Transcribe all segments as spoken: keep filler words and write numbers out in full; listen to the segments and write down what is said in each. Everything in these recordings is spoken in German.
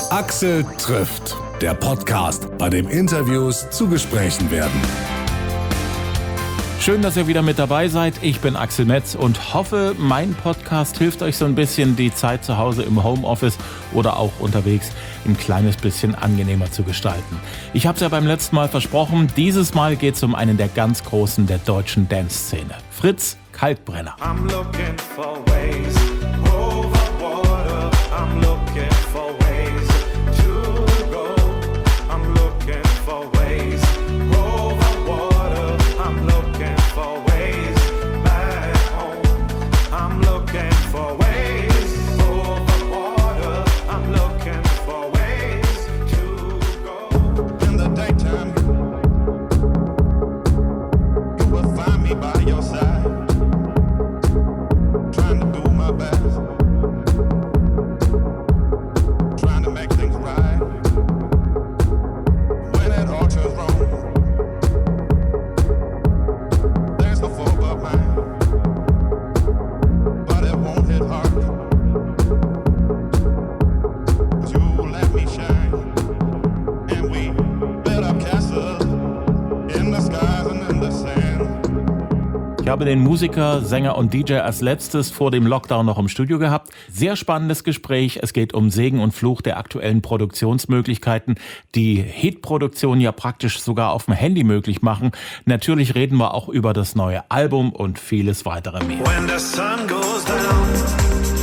Axel trifft, der Podcast, bei dem Interviews zu Gesprächen werden. Schön, dass ihr wieder mit dabei seid. Ich bin Axel Metz und hoffe, mein Podcast hilft euch so ein bisschen, die Zeit zu Hause im Homeoffice oder auch unterwegs ein kleines bisschen angenehmer zu gestalten. Ich habe es ja beim letzten Mal versprochen, dieses Mal geht es um einen der ganz Großen der deutschen Dance-Szene. Fritz Kalkbrenner. I'm looking for ways over water. I'm looking for ways to go. I'm looking for ways over water. I'm looking for ways back home. I'm looking for ways over water. I'm looking for ways to go. In the daytime, you will find me by your side. Ich habe den Musiker, Sänger und D J als letztes vor dem Lockdown noch im Studio gehabt. Sehr spannendes Gespräch. Es geht um Segen und Fluch der aktuellen Produktionsmöglichkeiten, die Hitproduktion ja praktisch sogar auf dem Handy möglich machen. Natürlich reden wir auch über das neue Album und vieles weitere mehr. When the sun goes down.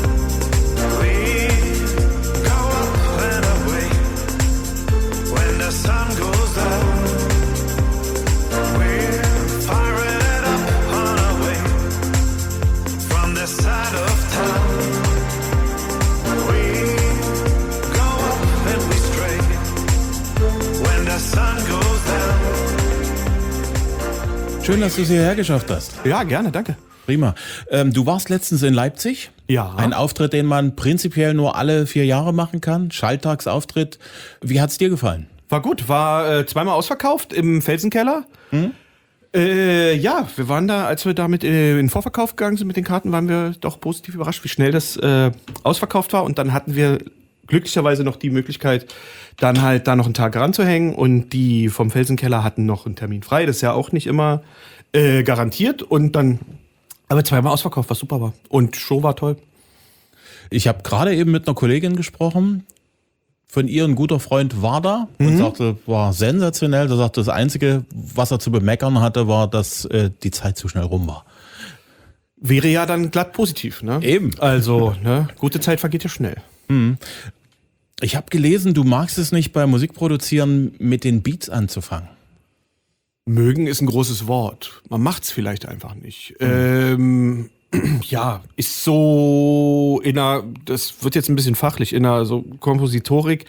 Schön, dass du es hierher geschafft hast. Ja, gerne, danke. Prima. Ähm, du warst letztens in Leipzig. Ja. Ein Auftritt, den man prinzipiell nur alle vier Jahre machen kann. Schalltagsauftritt. Wie hat's dir gefallen? War gut, war äh, zweimal ausverkauft im Felsenkeller. Hm? Äh, ja, wir waren da, als wir damit äh, in den Vorverkauf gegangen sind mit den Karten, waren wir doch positiv überrascht, wie schnell das äh, ausverkauft war. Und dann hatten wir glücklicherweise noch die Möglichkeit, dann halt da noch einen Tag ranzuhängen, und die vom Felsenkeller hatten noch einen Termin frei. Das ist ja auch nicht immer äh, garantiert, und dann aber zweimal ausverkauft, was super war. Und Show war toll. Ich habe gerade eben mit einer Kollegin gesprochen. Von ihr ein guter Freund war da und mhm. sagte, war sensationell. Er sagte, das Einzige, was er zu bemeckern hatte, war, dass äh, die Zeit zu schnell rum war. Wäre ja dann glatt positiv, ne? Eben. Also, ne, gute Zeit vergeht ja schnell. Mhm. Ich habe gelesen, du magst es nicht, bei Musikproduzieren mit den Beats anzufangen. Mögen ist ein großes Wort. Man macht's vielleicht einfach nicht. Mhm. Ähm, ja, ist so in einer, das wird jetzt ein bisschen fachlich, in einer so Kompositorik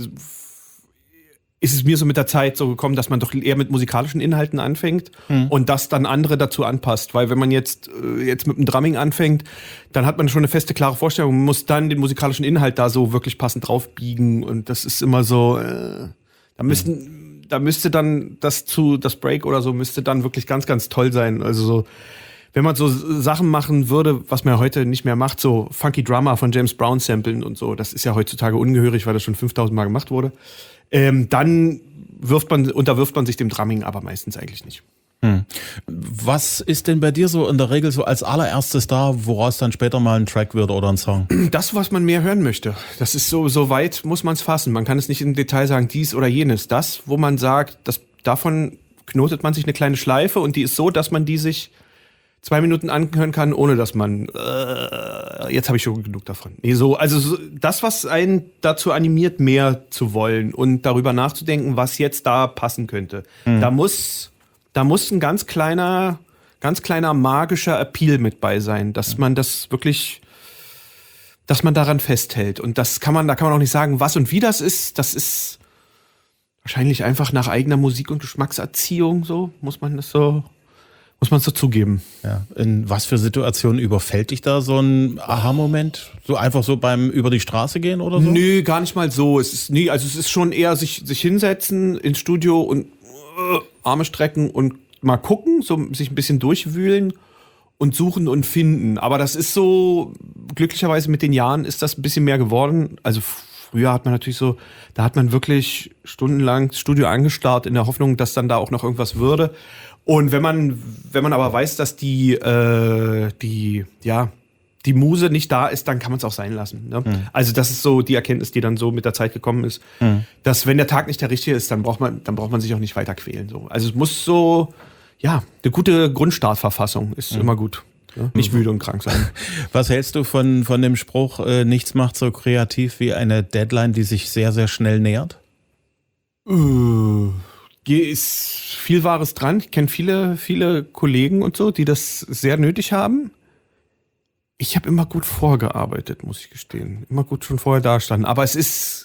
ist es mir so mit der Zeit so gekommen, dass man doch eher mit musikalischen Inhalten anfängt mhm. und das dann andere dazu anpasst. Weil wenn man jetzt, jetzt mit dem Drumming anfängt, dann hat man schon eine feste, klare Vorstellung. Man muss dann den musikalischen Inhalt da so wirklich passend draufbiegen. Und das ist immer so, äh, da müssten, mhm. da müsste dann das zu, das Break oder so müsste dann wirklich ganz, ganz toll sein. Also so, wenn man so Sachen machen würde, was man heute nicht mehr macht, so Funky Drummer von James Brown samplen und so, das ist ja heutzutage ungehörig, weil das schon fünftausend Mal gemacht wurde. Ähm, dann wirft man, unterwirft man sich dem Drumming, aber meistens eigentlich nicht. Hm. Was ist denn bei dir so in der Regel so als allererstes da, woraus dann später mal ein Track wird oder ein Song? Das, was man mehr hören möchte. Das ist so, so weit muss man es fassen. Man kann es nicht im Detail sagen, dies oder jenes. Das, wo man sagt, das, davon knotet man sich eine kleine Schleife, und die ist so, dass man die sich zwei Minuten anhören kann, ohne dass man äh, jetzt habe ich schon genug davon. Nee, so, also so, das, was einen dazu animiert, mehr zu wollen und darüber nachzudenken, was jetzt da passen könnte. Mhm. Da muss, da muss ein ganz kleiner, ganz kleiner magischer Appeal mit bei sein, dass man das wirklich, dass man daran festhält. Und das kann man, da kann man auch nicht sagen, was und wie das ist. Das ist wahrscheinlich einfach nach eigener Musik- und Geschmackserziehung, so muss man das so. Muss man es so zugeben. Ja. In was für Situationen überfällt dich da so ein Aha-Moment? So einfach so beim über die Straße gehen oder so? Nö, gar nicht mal so. Es ist nee, also es ist schon eher sich sich hinsetzen ins Studio und äh, Arme strecken und mal gucken, so sich ein bisschen durchwühlen und suchen und finden. Aber das ist so, glücklicherweise mit den Jahren ist das ein bisschen mehr geworden. Also früher hat man natürlich so, da hat man wirklich stundenlang das Studio angestarrt in der Hoffnung, dass dann da auch noch irgendwas würde. Und wenn man, wenn man aber weiß, dass die, äh, die, ja, die Muse nicht da ist, dann kann man es auch sein lassen. Ne? Mhm. Also das ist so die Erkenntnis, die dann so mit der Zeit gekommen ist, mhm. dass wenn der Tag nicht der richtige ist, dann braucht man, dann braucht man sich auch nicht weiter quälen. So. Also es muss so, ja, eine gute Grundstartverfassung ist mhm. immer gut. Ja? Nicht müde und krank sein. Was hältst du von, von dem Spruch, äh, nichts macht so kreativ wie eine Deadline, die sich sehr, sehr schnell nähert? Uh. Hier ist viel Wahres dran. Ich kenne viele, viele Kollegen und so, die das sehr nötig haben. Ich habe immer gut vorgearbeitet, muss ich gestehen. Immer gut schon vorher dastanden. Aber es ist,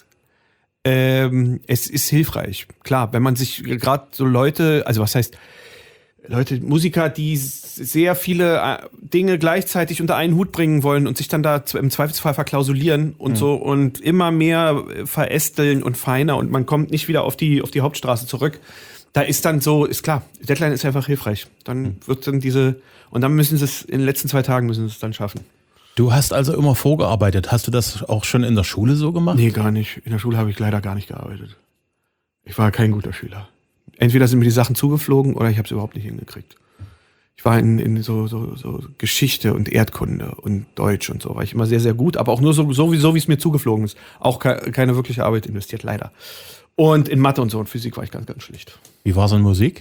ähm, es ist hilfreich. Klar, wenn man sich gerade so Leute, also was heißt Leute, Musiker, die sehr viele Dinge gleichzeitig unter einen Hut bringen wollen und sich dann da im Zweifelsfall verklausulieren und mhm. so und immer mehr verästeln und feiner und man kommt nicht wieder auf die, auf die Hauptstraße zurück. Da ist dann so, ist klar, Deadline ist einfach hilfreich. Dann mhm. wird dann diese, und dann müssen sie es in den letzten zwei Tagen müssen sie es dann schaffen. Du hast also immer vorgearbeitet. Hast du das auch schon in der Schule so gemacht? Nee, gar nicht. In der Schule habe ich leider gar nicht gearbeitet. Ich war kein guter Schüler. Entweder sind mir die Sachen zugeflogen oder ich habe es überhaupt nicht hingekriegt. Ich war in, in so, so, so Geschichte und Erdkunde und Deutsch und so, war ich immer sehr, sehr gut, aber auch nur so, so wie so wie es mir zugeflogen ist. Auch ke- keine wirkliche Arbeit investiert, leider. Und in Mathe und so und Physik war ich ganz, ganz schlecht. Wie war es in Musik?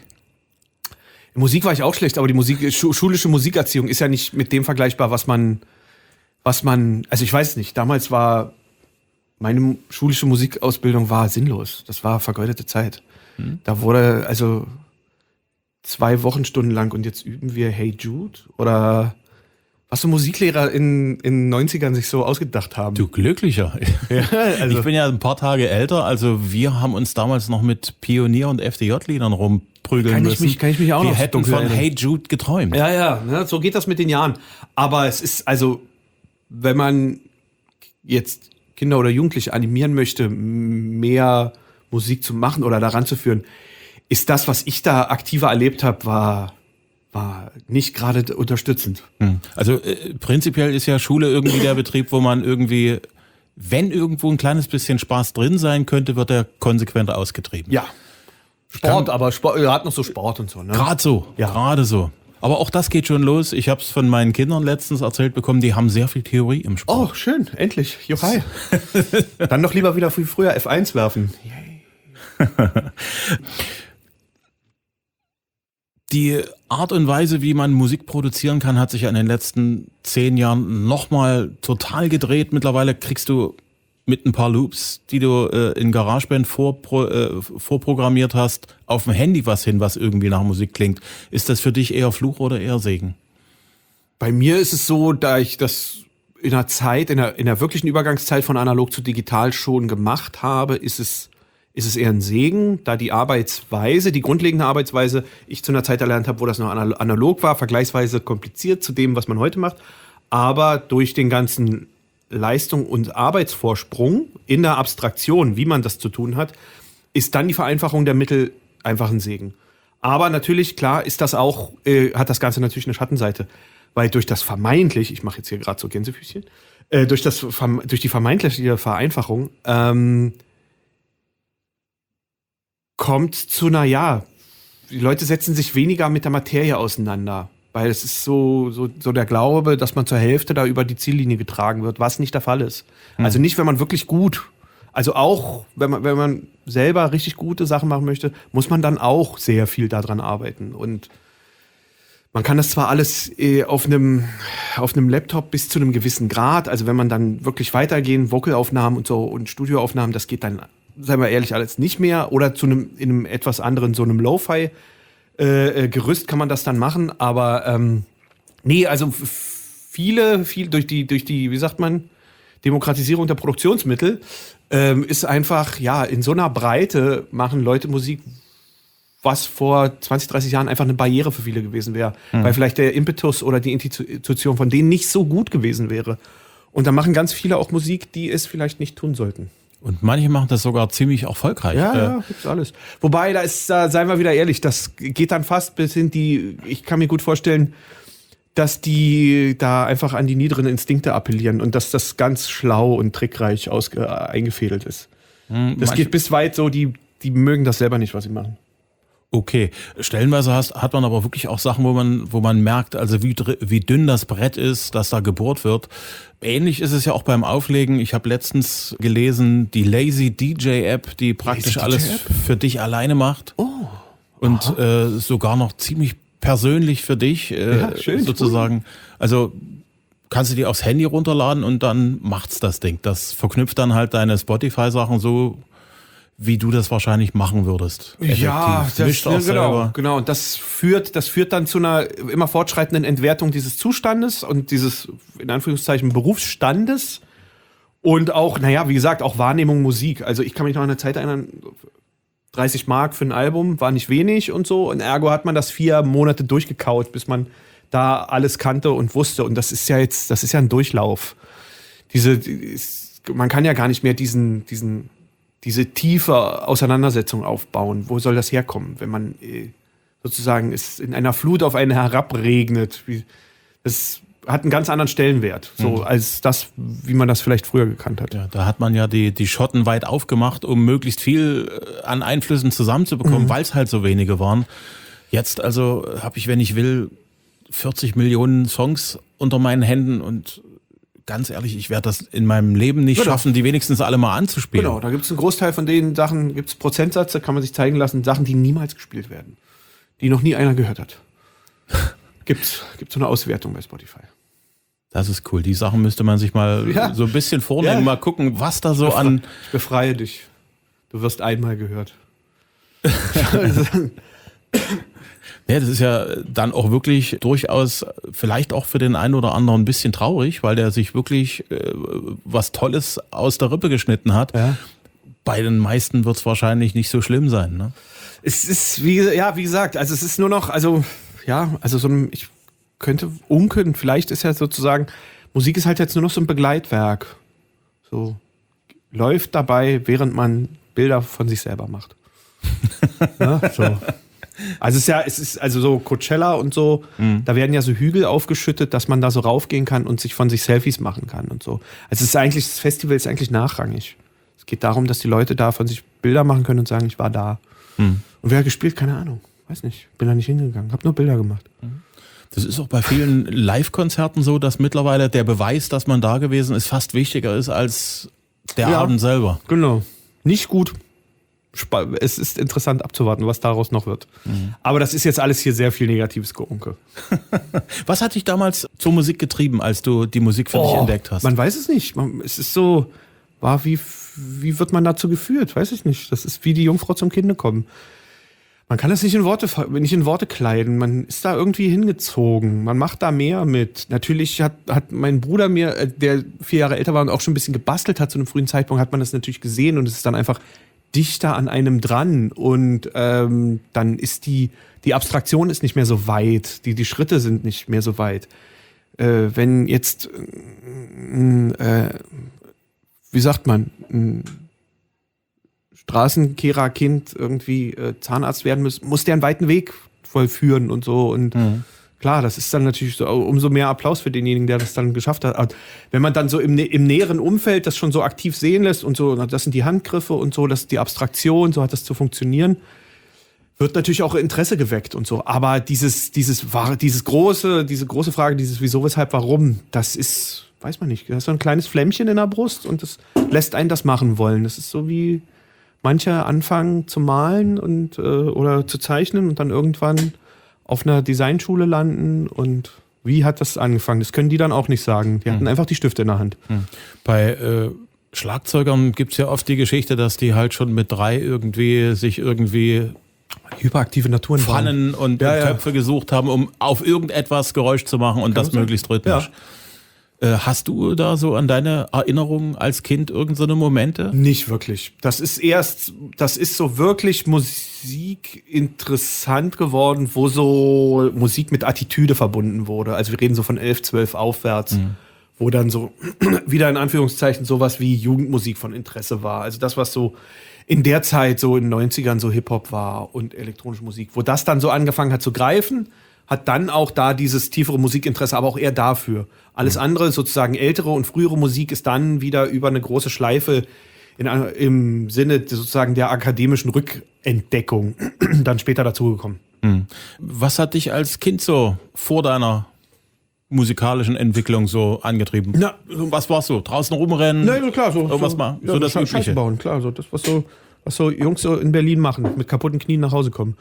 In Musik war ich auch schlecht, aber die Musik, schu- schulische Musikerziehung ist ja nicht mit dem vergleichbar, was man, was man, also ich weiß nicht, damals war, meine schulische Musikausbildung war sinnlos. Das war vergeudete Zeit. Hm. Da wurde, also zwei Wochenstunden lang und jetzt üben wir Hey Jude oder was so Musiklehrer in in den neunzigern sich so ausgedacht haben. Du Glücklicher. Ja, also ich bin ja ein paar Tage älter, also wir haben uns damals noch mit Pionier- und F D J-Liedern rumprügeln kann ich müssen. mich, kann ich mich auch wir noch hätten von Hey Jude geträumt. Ja, ja, ne, so geht das mit den Jahren. Aber es ist, also, wenn man jetzt Kinder oder Jugendliche animieren möchte, mehr Musik zu machen oder daran zu führen, ist das, was ich da aktiver erlebt habe, war, war nicht gerade unterstützend. Also äh, prinzipiell ist ja Schule irgendwie der Betrieb, wo man irgendwie, wenn irgendwo ein kleines bisschen Spaß drin sein könnte, wird er konsequent ausgetrieben. Ja. Sport, aber Sport, er hat noch so Sport und so. Ne? Gerade so, Ja. gerade so. Aber auch das geht schon los. Ich habe es von meinen Kindern letztens erzählt bekommen, die haben sehr viel Theorie im Sport. Oh, schön, endlich. Juchai. Dann doch lieber wieder viel früher F eins werfen. Die Art und Weise, wie man Musik produzieren kann, hat sich ja in den letzten zehn Jahren nochmal total gedreht. Mittlerweile kriegst du mit ein paar Loops, die du äh, in GarageBand vorpro, äh, vorprogrammiert hast, auf dem Handy was hin, was irgendwie nach Musik klingt. Ist das für dich eher Fluch oder eher Segen? Bei mir ist es so, da ich das in der Zeit, in der, in der wirklichen Übergangszeit von analog zu digital schon gemacht habe, ist es, ist es eher ein Segen, da die Arbeitsweise, die grundlegende Arbeitsweise, ich zu einer Zeit erlernt habe, wo das noch analog war, vergleichsweise kompliziert zu dem, was man heute macht. Aber durch den ganzen Leistung und Arbeitsvorsprung in der Abstraktion, wie man das zu tun hat, ist dann die Vereinfachung der Mittel einfach ein Segen. Aber natürlich, klar, ist das auch, äh, hat das Ganze natürlich eine Schattenseite. Weil durch das vermeintlich, ich mache jetzt hier gerade so Gänsefüßchen, äh, durch, das, durch die vermeintliche Vereinfachung ähm, kommt zu einer, ja, die Leute setzen sich weniger mit der Materie auseinander. Weil es ist so, so, so der Glaube, dass man zur Hälfte da über die Ziellinie getragen wird, was nicht der Fall ist. Mhm. Also nicht, wenn man wirklich gut, also auch, wenn man, wenn man selber richtig gute Sachen machen möchte, muss man dann auch sehr viel daran arbeiten. Und man kann das zwar alles äh, auf einem, auf einem Laptop bis zu einem gewissen Grad, also wenn man dann wirklich weitergehen, Vocalaufnahmen und so und Studioaufnahmen, das geht dann, seien wir ehrlich, alles nicht mehr. Oder zu einem, in einem etwas anderen, so einem Lo-Fi Äh, Gerüst kann man das dann machen, aber ähm, nee, also viele, viel durch die, durch die, wie sagt man, Demokratisierung der Produktionsmittel ähm, ist einfach, ja, in so einer Breite machen Leute Musik, was vor zwanzig, dreißig Jahren einfach eine Barriere für viele gewesen wäre, mhm. weil vielleicht der Impetus oder die Institution von denen nicht so gut gewesen wäre. Und da machen ganz viele auch Musik, die es vielleicht nicht tun sollten. Und manche machen das sogar ziemlich erfolgreich. Ja, äh, ja, gibt's alles. Wobei, da ist, da seien wir wieder ehrlich, das geht dann fast bis hin die, ich kann mir gut vorstellen, dass die da einfach an die niederen Instinkte appellieren und dass das ganz schlau und trickreich ausge- eingefädelt ist. Hm, das manche- geht bis weit so, die, die mögen das selber nicht, was sie machen. Okay, stellenweise hast, hat man aber wirklich auch Sachen, wo man, wo man merkt, also wie, dr- wie dünn das Brett ist, dass da gebohrt wird. Ähnlich ist es ja auch beim Auflegen. Ich habe letztens gelesen, die Lazy D J-App, die praktisch Lazy alles D J-App? für dich alleine macht. Oh. Und äh, sogar noch ziemlich persönlich für dich äh, Ja, schön, sozusagen. Also kannst du dir aufs Handy runterladen und dann macht's das Ding. Das verknüpft dann halt deine Spotify-Sachen so, wie du das wahrscheinlich machen würdest. Ja, Effektiv. das, Mischt auch ja, genau, selber. genau. Und das führt, das führt dann zu einer immer fortschreitenden Entwertung dieses Zustandes und dieses, in Anführungszeichen, Berufsstandes. Und auch, naja, wie gesagt, auch Wahrnehmung Musik. Also ich kann mich noch an eine Zeit erinnern, dreißig Mark für ein Album war nicht wenig und so. Und ergo hat man das vier Monate durchgekaut, bis man da alles kannte und wusste. Und das ist ja jetzt, das ist ja ein Durchlauf. Diese, die- man kann ja gar nicht mehr diesen, diesen, diese tiefe Auseinandersetzung aufbauen. Wo soll das herkommen, wenn man äh, sozusagen es in einer Flut auf einen herabregnet? Wie, das hat einen ganz anderen Stellenwert, so Mhm. als das, wie man das vielleicht früher gekannt hat. Ja, da hat man ja die, die Schotten weit aufgemacht, um möglichst viel äh, an Einflüssen zusammenzubekommen, Mhm. weil es halt so wenige waren. Jetzt also habe ich, wenn ich will, vierzig Millionen Songs unter meinen Händen und ganz ehrlich, ich werde das in meinem Leben nicht Genau. schaffen, die wenigstens alle mal anzuspielen. Genau, da gibt es einen Großteil von den Sachen, gibt es Prozentsätze, kann man sich zeigen lassen, Sachen, die niemals gespielt werden, die noch nie einer gehört hat. Gibt's, gibt so eine Auswertung bei Spotify. Das ist cool. Die Sachen müsste man sich mal Ja. so ein bisschen vornehmen, Ja. mal gucken, was da so an... Ich befreie dich. Du wirst einmal gehört. Ja, das ist ja dann auch wirklich durchaus vielleicht auch für den einen oder anderen ein bisschen traurig, weil der sich wirklich äh, was Tolles aus der Rippe geschnitten hat. Ja. Bei den meisten wird es wahrscheinlich nicht so schlimm sein, ne? Es ist, wie, ja, wie gesagt, also es ist nur noch, also, ja, also so ein, ich könnte unken, vielleicht ist ja sozusagen, Musik ist halt jetzt nur noch so ein Begleitwerk. So, läuft dabei, während man Bilder von sich selber macht. Ja, so. Also es ist ja, es ist also so Coachella und so, Mhm. da werden ja so Hügel aufgeschüttet, dass man da so raufgehen kann und sich von sich Selfies machen kann und so. Also es ist eigentlich, das Festival ist eigentlich nachrangig. Es geht darum, dass die Leute da von sich Bilder machen können und sagen, ich war da. Mhm. Und wer hat gespielt? Keine Ahnung. Weiß nicht. Bin da nicht hingegangen. Hab nur Bilder gemacht. Das ist auch bei vielen Live-Konzerten so, dass mittlerweile der Beweis, dass man da gewesen ist, fast wichtiger ist als der Ja. Abend selber. Genau. Nicht gut. Spa- Es ist interessant abzuwarten, was daraus noch wird. Aber das ist jetzt alles hier sehr viel negatives Geunke. Was hat dich damals zur Musik getrieben, als du die Musik für dich entdeckt hast? Man weiß es nicht. Man, es ist so, war wie, wie wird man dazu geführt? Weiß ich nicht. Das ist wie die Jungfrau zum Kinde kommen. Man kann das nicht in Worte, ver- nicht in Worte kleiden. Man ist da irgendwie hingezogen. Man macht da mehr mit. Natürlich hat, hat mein Bruder mir, äh, der vier Jahre älter war und auch schon ein bisschen gebastelt hat zu einem frühen Zeitpunkt, hat man das natürlich gesehen und es ist dann einfach dichter an einem dran. Und ähm, dann ist die, die Abstraktion ist nicht mehr so weit. Die, die Schritte sind nicht mehr so weit. Äh, wenn jetzt, äh, wie sagt man, ein Straßenkehrer-Kind irgendwie äh, Zahnarzt werden muss, muss der einen weiten Weg vollführen und so. Und Mhm. klar, das ist dann natürlich so, umso mehr Applaus für denjenigen, der das dann geschafft hat. Aber wenn man dann so im, nä- im näheren Umfeld das schon so aktiv sehen lässt und so, das sind die Handgriffe und so, das ist die Abstraktion, so hat das zu funktionieren, wird natürlich auch Interesse geweckt und so. Aber dieses, dieses, war- dieses große, diese große Frage, dieses Wieso, Weshalb, Warum, das ist, weiß man nicht, das ist so ein kleines Flämmchen in der Brust und das lässt einen das machen wollen. Das ist so wie manche anfangen zu malen und äh, oder zu zeichnen und dann irgendwann auf einer Designschule landen. Und wie hat das angefangen? Das können die dann auch nicht sagen. Die hatten Hm. einfach die Stifte in der Hand. Bei äh, Schlagzeugern gibt es ja oft die Geschichte, dass die halt schon mit drei irgendwie sich irgendwie Hyperaktive Naturen. Pfannen und Ja, ja. Töpfe gesucht haben, um auf irgendetwas Geräusch zu machen und das sein. möglichst rhythmisch. Äh, hast du da so an deine Erinnerungen als Kind irgend so eine Momente? Nicht wirklich. Das ist erst, das ist so wirklich Musik interessant geworden, wo so Musik mit Attitüde verbunden wurde. Also wir reden so von elf, zwölf aufwärts, wo dann so wieder in Anführungszeichen sowas wie Jugendmusik von Interesse war. Also das, was so in der Zeit so in den neunzigern so Hip-Hop war und elektronische Musik, wo das dann so angefangen hat zu greifen, hat dann auch da dieses tiefere Musikinteresse, aber auch eher dafür. Alles andere, sozusagen ältere und frühere Musik, ist dann wieder über eine große Schleife in, im Sinne sozusagen der akademischen Rückentdeckung dann später dazugekommen. Mhm. Was hat dich als Kind so vor deiner musikalischen Entwicklung so angetrieben? Na, was war's so? Draußen rumrennen? Na, so klar, so, irgendwas so, mal, ja, so das Scheiße Übliche. bauen, klar, so das, was so, was so Jungs so in Berlin machen, mit kaputten Knien nach Hause kommen.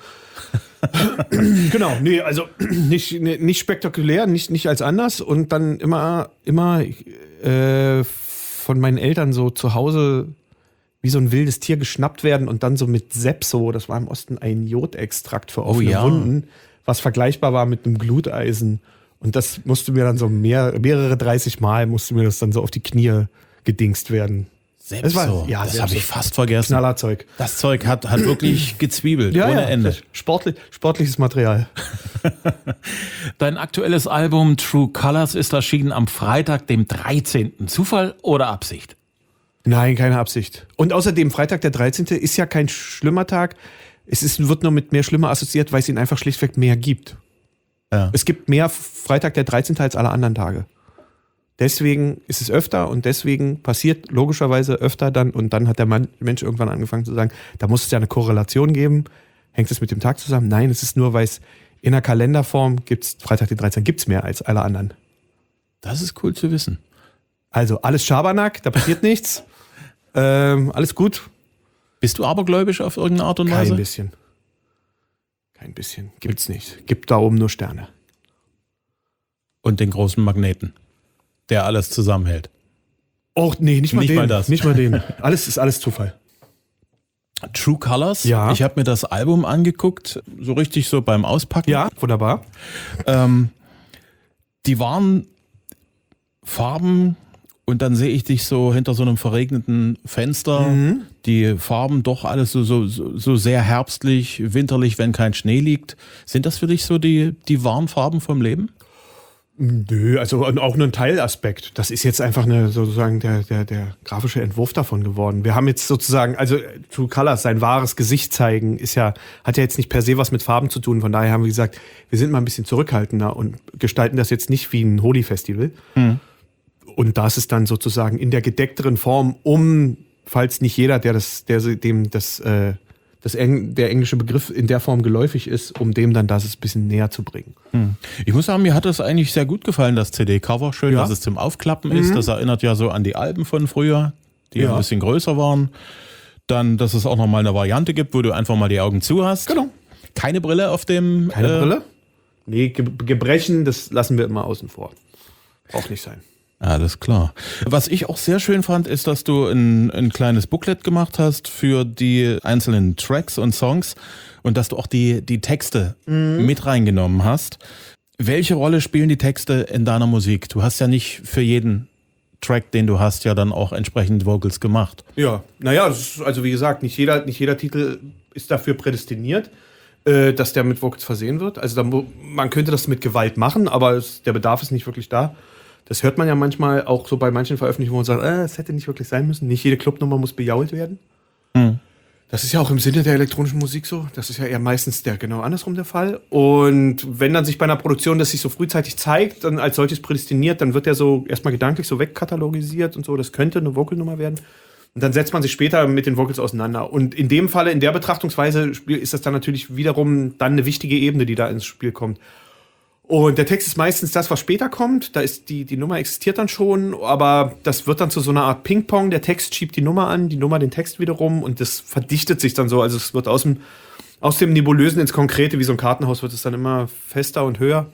Genau, nee, also nicht, nicht spektakulär, nicht, nicht als anders und dann immer, immer äh, von meinen Eltern so zu Hause wie so ein wildes Tier geschnappt werden und dann so mit Sepso, das war im Osten ein Jodextrakt für offene Oh ja. Wunden, was vergleichbar war mit einem Gluteisen. Und das musste mir dann so mehr, mehrere dreißig Mal musste mir das dann so auf die Knie gedingst werden. Selbst Das war- so. ja, das selbst habe so. ich fast vergessen. Knallerzeug. Das Zeug hat, hat wirklich gezwiebelt, ohne Ende. Sportlich, sportliches Material. Dein aktuelles Album True Colors ist erschienen am Freitag, dem dreizehnten Zufall oder Absicht? Nein, keine Absicht. Und außerdem, Freitag der dreizehnte ist ja kein schlimmer Tag. Es ist, wird nur mit mehr Schlimmer assoziiert, weil es ihn einfach schlichtweg mehr gibt. Ja. Es gibt mehr Freitag der dreizehnte als alle anderen Tage. Deswegen ist es öfter und deswegen passiert logischerweise öfter dann und dann hat der Mann, Mensch irgendwann angefangen zu sagen, da muss es ja eine Korrelation geben. Hängt es mit dem Tag zusammen? Nein, es ist nur, weil es in der Kalenderform gibt's Freitag den dreizehnten gibt's mehr als alle anderen. Das ist cool zu wissen. Also alles Schabernack, da passiert nichts. Ähm, alles gut. Bist du abergläubisch auf irgendeine Art und Weise? Kein bisschen. Kein bisschen. Gibt's nicht. Gibt da oben nur Sterne. Und den großen Magneten, der alles zusammenhält. Oh, nee, nicht mal Nicht den. mal das. Nicht mal den. Alles ist alles Zufall. True Colors? Ja. Ich habe mir das Album angeguckt, so richtig so beim Auspacken. Ja, wunderbar. Ähm, die waren Farben und dann sehe ich dich so hinter so einem verregneten Fenster. Mhm. Die Farben doch alles so, so, so so sehr herbstlich, winterlich, wenn kein Schnee liegt. Sind das für dich so die, die Warnfarben vom Leben? Nö, also auch nur ein Teilaspekt. Das ist jetzt einfach eine, sozusagen der, der, der grafische Entwurf davon geworden. Wir haben jetzt sozusagen, also True Colors, sein wahres Gesicht zeigen, ist ja, hat ja jetzt nicht per se was mit Farben zu tun. Von daher haben wir gesagt, wir sind mal ein bisschen zurückhaltender und gestalten das jetzt nicht wie ein Holi-Festival. Mhm. Und das ist dann sozusagen in der gedeckteren Form, um, falls nicht jeder, der das, der dem das, äh, das Eng, der englische Begriff in der Form geläufig ist, um dem dann das ein bisschen näher zu bringen. Hm. Ich muss sagen, mir hat das eigentlich sehr gut gefallen, das C D-Cover. Schön, Ja. dass es zum Aufklappen ist. Das erinnert ja so an die Alben von früher, die Ja. ein bisschen größer waren. Dann, dass es auch nochmal eine Variante gibt, wo du einfach mal die Augen zu hast. Genau. Keine Brille auf dem... Keine äh, Brille? Nee, Ge Gebrechen, das lassen wir immer außen vor. Braucht nicht sein. Alles klar. Was ich auch sehr schön fand, ist, dass du ein, ein kleines Booklet gemacht hast für die einzelnen Tracks und Songs und dass du auch die, die Texte Mhm. mit reingenommen hast. Welche Rolle spielen die Texte in deiner Musik? Du hast ja nicht für jeden Track, den du hast, ja dann auch entsprechend Vocals gemacht. Ja, naja, das ist, also wie gesagt, nicht jeder, nicht jeder Titel ist dafür prädestiniert, äh, dass der mit Vocals versehen wird. Also da, mu- man könnte das mit Gewalt machen, aber es, der Bedarf ist nicht wirklich da. Das hört man ja manchmal auch so bei manchen Veröffentlichungen, wo man sagt, äh, es hätte nicht wirklich sein müssen. Nicht jede Clubnummer muss bejault werden. Hm. Das ist ja auch im Sinne der elektronischen Musik so. Das ist ja eher meistens der genau andersrum der Fall. Und wenn dann sich bei einer Produktion das sich so frühzeitig zeigt, dann als solches prädestiniert, dann wird der so erstmal gedanklich so wegkatalogisiert und so. Das könnte eine Vocalnummer werden. Und dann setzt man sich später mit den Vocals auseinander. Und in dem Falle, in der Betrachtungsweise, spiel- ist das dann natürlich wiederum dann eine wichtige Ebene, die da ins Spiel kommt. Und der Text ist meistens das, was später kommt. Da ist die, die Nummer existiert dann schon, aber das wird dann zu so einer Art Ping-Pong. Der Text schiebt die Nummer an, die Nummer den Text wiederum und das verdichtet sich dann so. Also es wird aus dem, aus dem Nebulösen ins Konkrete, wie so ein Kartenhaus, wird es dann immer fester und höher.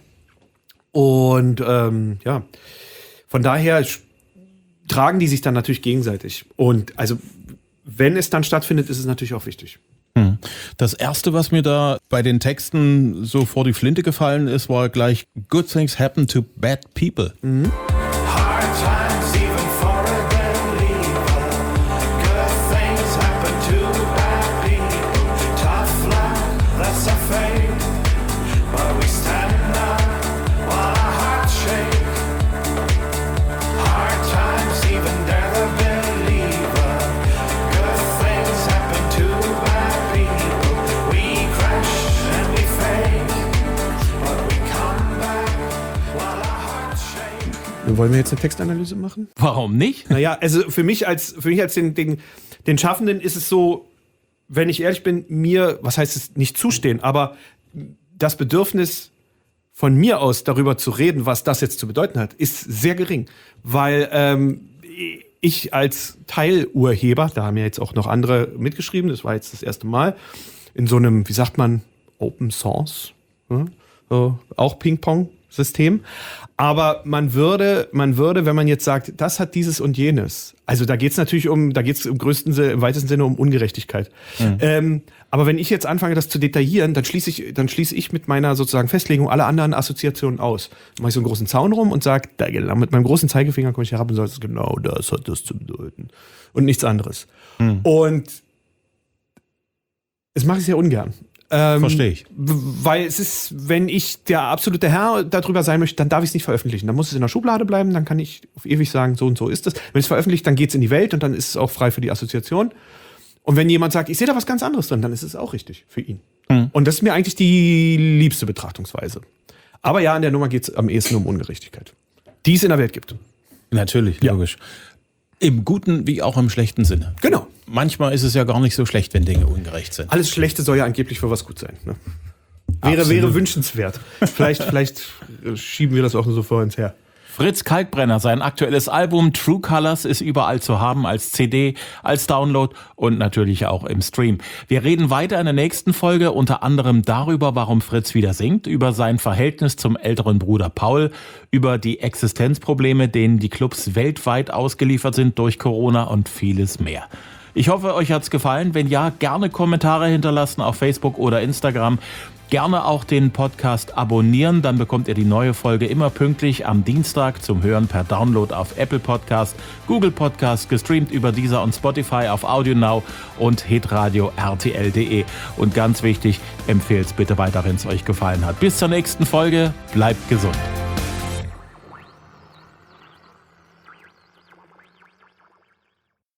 Und ähm, ja, von daher sch- tragen die sich dann natürlich gegenseitig. Und also, wenn es dann stattfindet, ist es natürlich auch wichtig. Hm. Das erste, was mir da bei den Texten so vor die Flinte gefallen ist, war gleich Good things happen to bad people. Hard times even for a believer. Good things happen to bad people. Tough luck, that's a fate. But we stand up while our hearts shake. Hard times even they're the believer. Good things happen to bad people. We crash and we fade, but we wollen wir jetzt eine Textanalyse machen? Warum nicht? Naja, also für mich als, für mich als den, den, den Schaffenden ist es so, wenn ich ehrlich bin, mir, was heißt es, nicht zustehen, aber das Bedürfnis von mir aus darüber zu reden, was das jetzt zu bedeuten hat, ist sehr gering. Weil ähm, ich als Teilurheber, da haben ja jetzt auch noch andere mitgeschrieben, das war jetzt das erste Mal, in so einem, wie sagt man, Open Source, ja, so, auch Ping-Pong-System. Aber man würde, man würde, wenn man jetzt sagt, das hat dieses und jenes, also da geht es natürlich um, da geht es im größten Sinne, im weitesten Sinne um Ungerechtigkeit. Mhm. Ähm, aber wenn ich jetzt anfange, das zu detaillieren, dann schließe ich, dann schließe ich mit meiner sozusagen Festlegung alle anderen Assoziationen aus. Dann mache ich so einen großen Zaun rum und sage, da, mit meinem großen Zeigefinger komme ich herab und sage, genau das hat das zu bedeuten. Und nichts anderes. Mhm. Und das mache ich sehr ungern. Ähm, Verstehe ich. Weil es ist, wenn ich der absolute Herr darüber sein möchte, dann darf ich es nicht veröffentlichen. Dann muss es in der Schublade bleiben, dann kann ich auf ewig sagen, so und so ist es. Wenn es veröffentlicht, dann geht es in die Welt und dann ist es auch frei für die Assoziation. Und wenn jemand sagt, ich sehe da was ganz anderes drin, dann ist es auch richtig für ihn. Mhm. Und das ist mir eigentlich die liebste Betrachtungsweise. Aber ja, in der Nummer geht es am ehesten um Ungerechtigkeit, die es in der Welt gibt. Natürlich, ja. Logisch. Im guten wie auch im schlechten Sinne. Genau. Manchmal ist es ja gar nicht so schlecht, wenn Dinge ungerecht sind. Alles Schlechte soll ja angeblich für was gut sein. Ne? Wäre, wäre wünschenswert. Vielleicht, vielleicht schieben wir das auch nur so vor uns her. Fritz Kalkbrenner, sein aktuelles Album True Colors ist überall zu haben, als C D, als Download und natürlich auch im Stream. Wir reden weiter in der nächsten Folge unter anderem darüber, warum Fritz wieder singt, über sein Verhältnis zum älteren Bruder Paul, über die Existenzprobleme, denen die Clubs weltweit ausgeliefert sind durch Corona und vieles mehr. Ich hoffe, euch hat's gefallen. Wenn ja, gerne Kommentare hinterlassen auf Facebook oder Instagram. Gerne auch den Podcast abonnieren, dann bekommt ihr die neue Folge immer pünktlich am Dienstag zum Hören per Download auf Apple Podcast, Google Podcast, gestreamt über Deezer und Spotify auf AudioNow und hitradio R T L punkt de. Und ganz wichtig, empfehlt es bitte weiter, wenn es euch gefallen hat. Bis zur nächsten Folge, bleibt gesund.